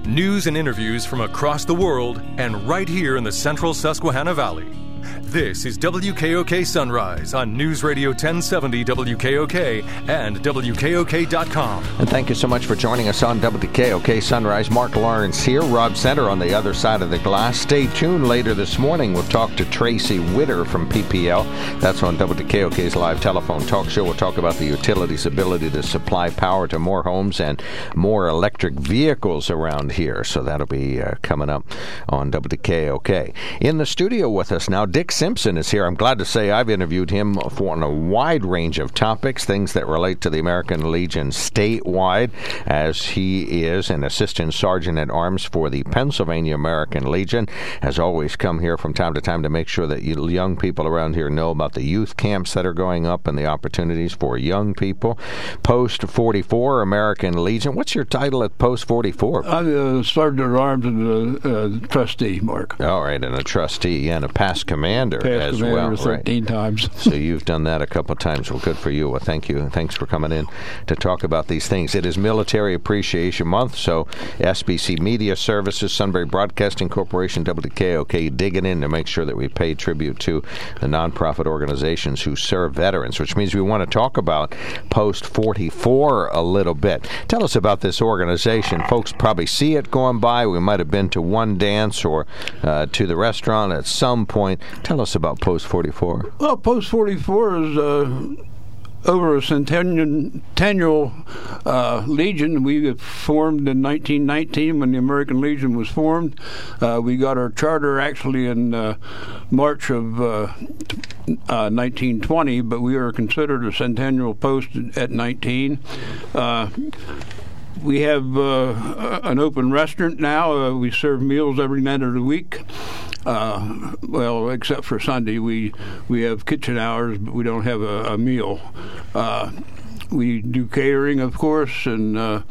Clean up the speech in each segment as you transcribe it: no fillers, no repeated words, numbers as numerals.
News and interviews from across the world and right here in the central Susquehanna Valley. This is WKOK Sunrise on News Radio 1070 WKOK and WKOK.com. And thank you so much for joining us on WKOK Sunrise. Mark Lawrence here, Rob Center on the other side of the glass. Stay tuned later this morning. We'll talk to Tracy Witter from PPL. That's on WKOK's live telephone talk show. We'll talk about the utility's ability to supply power to more homes and more electric vehicles around here. So that'll be coming up on WKOK. In the studio with us now, Dick Simpson is here. I'm glad to say I've interviewed him on a wide range of topics, things that relate to the American Legion statewide, as he is an assistant sergeant at arms for the Pennsylvania American Legion. Has always come here from time to time to make sure that young people around here know about the youth camps that are going up and the opportunities for young people. Post 44 American Legion. What's your title at Post 44? I'm a sergeant at arms and a trustee, Mark. All right, and a trustee and a past commander as commander well. 13 times. So you've done that a couple of times. Well, good for you. Well, thank you. Thanks for coming in to talk about these things. It is Military Appreciation Month, so SBC Media Services, Sunbury Broadcasting Corporation, WKOK, digging in to make sure that we pay tribute to the nonprofit organizations who serve veterans, which means we want to talk about Post 44 a little bit. Tell us about this organization. Folks probably see it going by. We might have been to one dance or to the restaurant at some point. Tell us about Post 44. Well, Post 44 is over a centennial Legion. We formed in 1919 when the American Legion was formed. We got our charter actually in March of 1920, but we are considered a centennial post at 19. We have an open restaurant now. We serve meals every night of the week. Well, except for Sunday, we have kitchen hours, but we don't have a meal. We do catering, of course, and the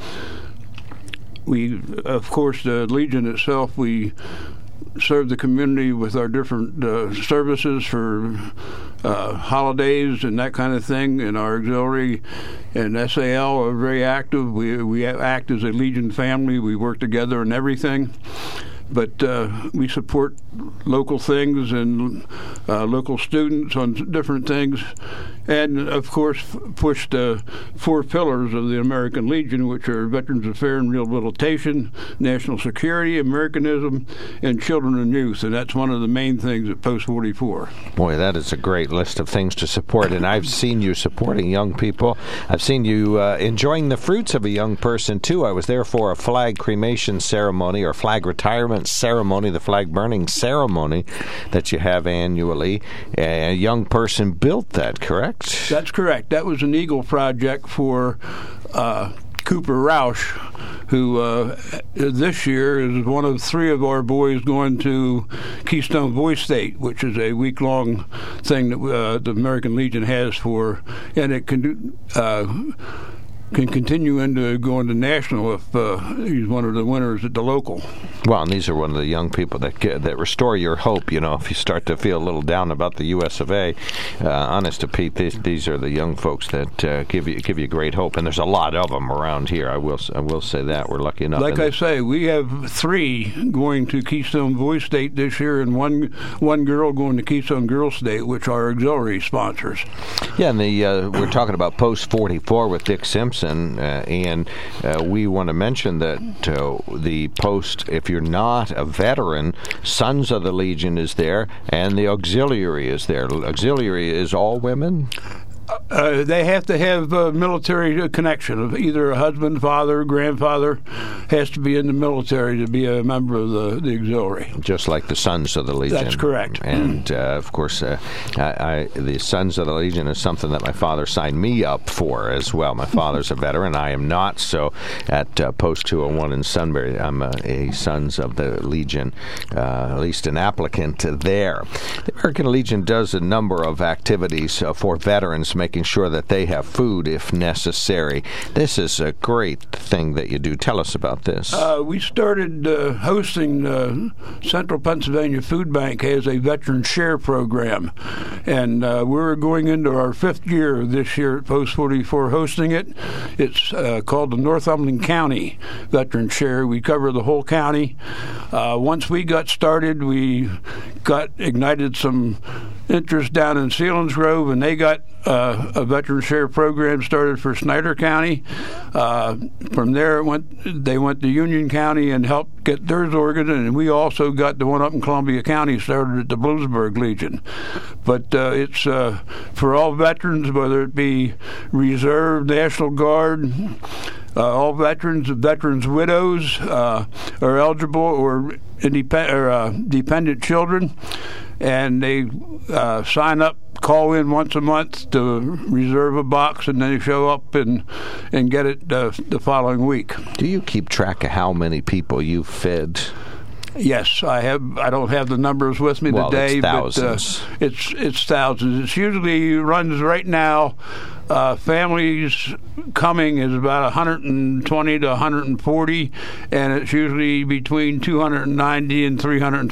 Legion itself, we serve the community with our different services for holidays and that kind of thing. And our auxiliary and SAL are very active. We act as a Legion family. We work together in everything. But we support local things and local students on different things. And, of course, push the 4 pillars of the American Legion, which are Veterans Affairs and Rehabilitation, National Security, Americanism, and Children and Youth. And that's one of the main things at Post 44. Boy, that is a great list of things to support. And I've seen you supporting young people. I've seen you enjoying the fruits of a young person, too. I was there for a flag cremation ceremony or flag retirement ceremony, the flag burning ceremony that you have annually. A young person built that, correct? That's correct. That was an Eagle project for Cooper Roush, who this year is one of 3 of our boys going to Keystone Voice State, which is a week-long thing that the American Legion has for, and it can continue into going to national if he's one of the winners at the local. Well, and these are one of the young people that restore your hope. You know, if you start to feel a little down about the U.S. of A., honest to Pete, these are the young folks that give you great hope, and there's a lot of them around here. I will say that we're lucky enough. Like I say, we have 3 going to Keystone Voice State this year, and one girl going to Keystone Girls State, which are auxiliary sponsors. Yeah, and we're talking about Post 44 with Dick Simpson. And we want to mention that the post, if you're not a veteran, Sons of the Legion is there, and the auxiliary is there. Auxiliary is all women? They have to have a military connection of either a husband, father, grandfather has to be in the military to be a member of the auxiliary. Just like the Sons of the Legion. That's correct. And, of course, the Sons of the Legion is something that my father signed me up for as well. My father's a veteran. I am not. So at Post 201 in Sunbury, I'm a Sons of the Legion, at least an applicant there. The American Legion does a number of activities for veterans, making sure that they have food if necessary. This is a great thing that you do. Tell us about this. We started hosting Central Pennsylvania Food Bank has a Veteran Share program, and we're going into our 5th year this year at Post 44 hosting it. It's called the Northumberland County Veteran Share. We cover the whole county. Once we got started, we got ignited some interest down in Selinsgrove, and they got a Veteran Share program started for Snyder County. From there, they went to Union County and helped get theirs organized, and we also got the one up in Columbia County started at the Bloomsburg Legion. But it's for all veterans, whether it be Reserve, National Guard, all veterans' widows are eligible, or dependent children, and they sign up, call in once a month to reserve a box, and then they show up and get it the following week. Do you keep track of how many people you've fed? Yes, I have. I don't have the numbers with me today, it's thousands. But it's thousands. It's usually runs right now. Families coming is about 120 to 140, and it's usually between 290 and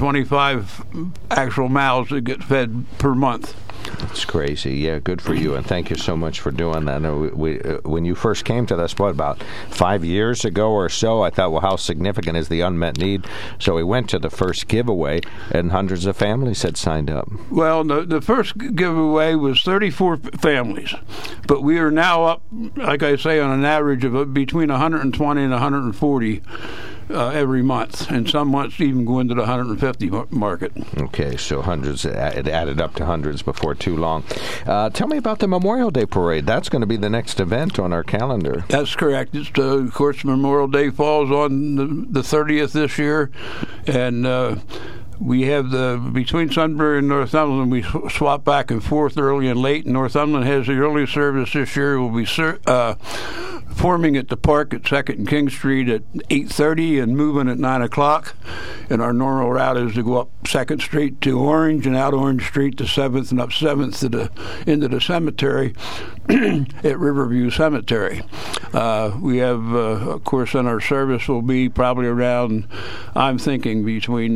325 actual mouths that get fed per month. That's crazy. Yeah, good for you, and thank you so much for doing that. When you first came to us, about 5 years ago or so, I thought, well, how significant is the unmet need? So we went to the first giveaway, and hundreds of families had signed up. Well, the first giveaway was 34 families, but we are now up, like I say, on an average of between 120 and 140 every month, and some months even go into the 150 market. Okay, so hundreds. It added up to hundreds before too long. Tell me about the Memorial Day Parade. That's going to be the next event on our calendar. That's correct. It's of course, Memorial Day falls on the 30th this year, and we have between Sunbury and Northumberland, we swap back and forth early and late. Northumberland has the early service this year. We'll be forming at the park at 2nd and King Street at 8:30 and moving at 9 o'clock. And our normal route is to go up 2nd Street to Orange and out Orange Street to 7th and up 7th into the cemetery at Riverview Cemetery. We have, of course, in our service will be probably around, I'm thinking, between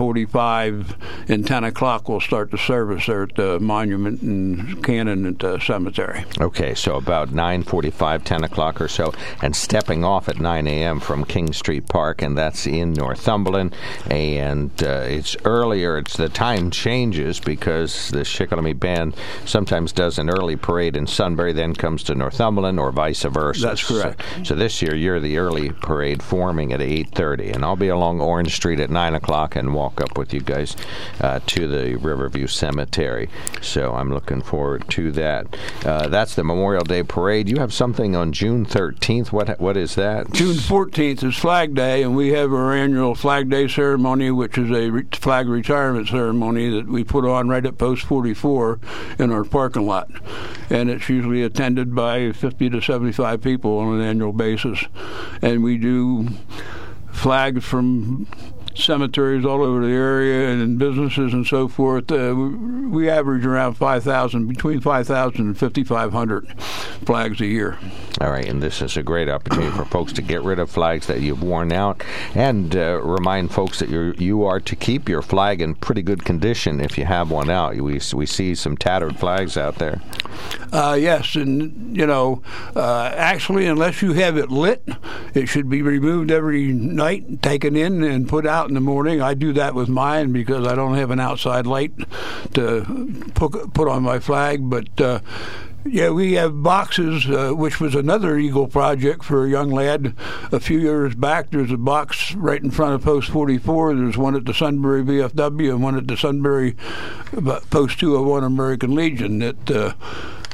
9:45 and 10 o'clock we'll start the service there at the Monument and Cannon at the cemetery. Okay, so about 9:45, 10 o'clock or so, and stepping off at 9 a.m. from King Street Park, and that's in Northumberland. And it's earlier. The time changes because the Shikellamy Band sometimes does an early parade in Sunbury, then comes to Northumberland, or vice versa. That's correct. So this year, you're the early parade forming at 8:30, and I'll be along Orange Street at 9 o'clock and walk up with you guys to the Riverview Cemetery. So I'm looking forward to that. That's the Memorial Day Parade. You have something on June 13th. What is that? June 14th is Flag Day, and we have our annual Flag Day ceremony, which is a flag retirement ceremony that we put on right at Post 44 in our parking lot. And it's usually attended by 50 to 75 people on an annual basis. And we do flags from cemeteries all over the area and businesses and so forth. We average around 5,000, between 5,000 and 5,500 flags a year. All right, and this is a great opportunity for folks to get rid of flags that you've worn out, and remind folks that you are to keep your flag in pretty good condition if you have one out. We see some tattered flags out there. Yes, and actually, unless you have it lit, it should be removed every night, taken in, and put out in the morning. I do that with mine because I don't have an outside light to put on my flag. But yeah, we have boxes, which was another Eagle project for a young lad a few years back. There's a box right in front of Post 44. There's one at the Sunbury VFW and one at the Sunbury Post 201 American Legion that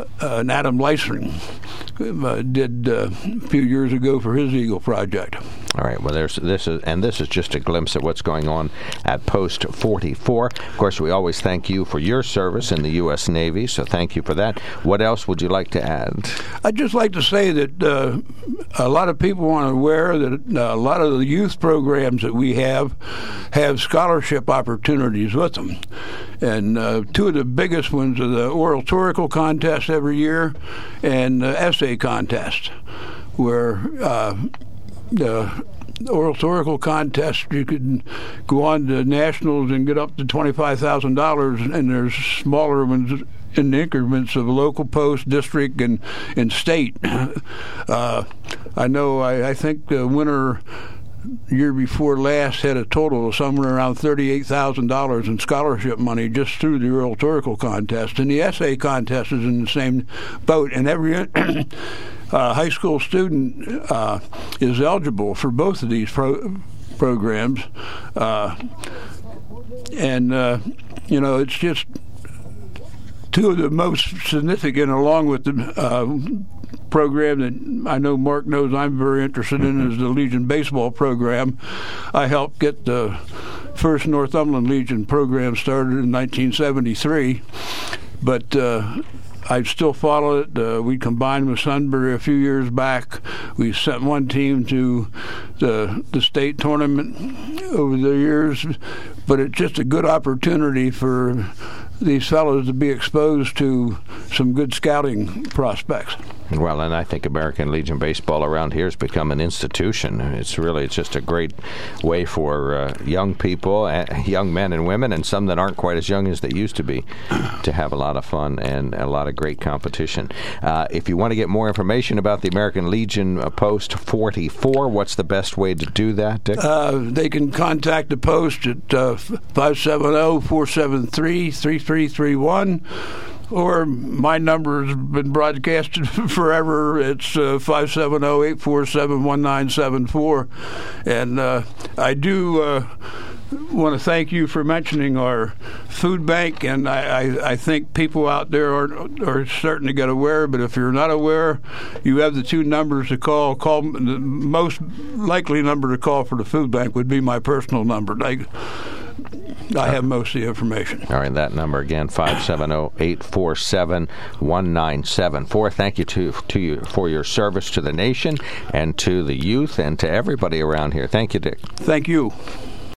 Adam Leisering did a few years ago for his Eagle project. All right. Well, this is just a glimpse of what's going on at Post 44. Of course, we always thank you for your service in the U.S. Navy, so thank you for that. What else would you like to add? I'd just like to say that a lot of people aren't aware that a lot of the youth programs that we have scholarship opportunities with them. And two of the biggest ones are the oratorical contest every year and the essay contest, where the oratorical contest, you could go on to nationals and get up to $25,000, and there's smaller ones in increments of local, post, district, and state. I think the winner year before last had a total of somewhere around $38,000 in scholarship money just through the oratorical contest. And the essay contest is in the same boat. And every high school student is eligible for both of these programs. It's just two of the most significant, along with the program that I know Mark knows I'm very interested in, is the Legion baseball program. I helped get the first Northumberland Legion program started in 1973, but I still follow it. We combined with Sunbury a few years back. We sent one team to the state tournament over the years, but it's just a good opportunity for these fellows to be exposed to some good scouting prospects. Well, and I think American Legion baseball around here has become an institution. It's just a great way for young people, young men and women, and some that aren't quite as young as they used to be, to have a lot of fun and a lot of great competition. If you want to get more information about the American Legion Post 44, what's the best way to do that, Dick? They can contact the Post at 570-473-3331. Or my number has been broadcasted forever. It's 570-847-1974. And I do want to thank you for mentioning our food bank. And I think people out there are starting to get aware. But if you're not aware, you have the two numbers to call. The most likely number to call for the food bank would be my personal number. I have most of the information. All right, that number again, 570-847-1974. Thank you to you for your service to the nation and to the youth and to everybody around here. Thank you, Dick. Thank you.